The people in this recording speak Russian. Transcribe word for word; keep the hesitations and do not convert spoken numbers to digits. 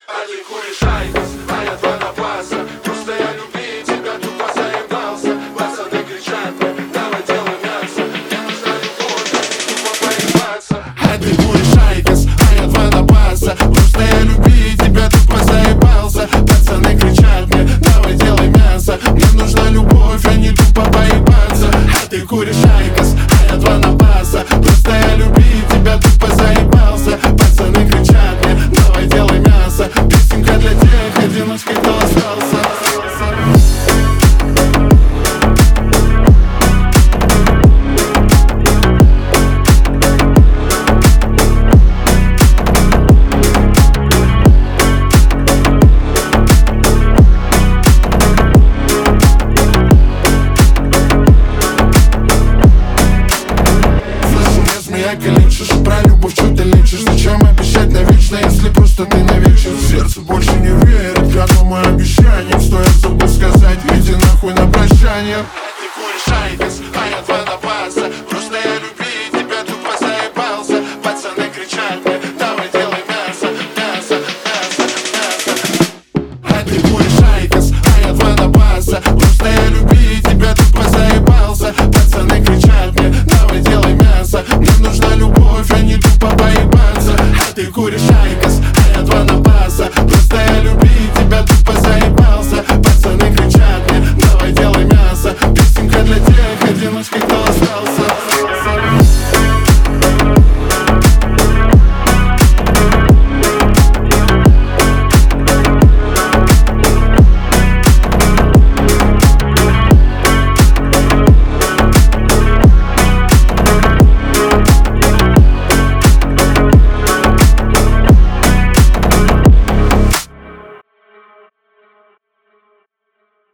А ты куришь айкос, а я два на баса. Просто я любви тебя тупо заебался. Пацаны кричат мне, давай делай мясо. Мне нужна любовь, а не тупо поебаться. А ты куришь айкос, а я два на баса. Просто я любви тебя тупо заебался. Пацаны кричат мне, давай делай мясо. Мне нужна любовь, а не тупо поебаться. А ты куришь айкос, а я два на баса. Просто я любви тебя тупо заебался. Пацаны кричат мне, давай делай мясо. Песенка для тех одиночек, кто остался. Ты лечишь, про любовь что ты лечишь? Зачем обещать навечно, если просто ты навечно? Сердце больше не верит готовым обещаниям. Что я забыл сказать, иди нахуй на прощание. А ты куришь айкос,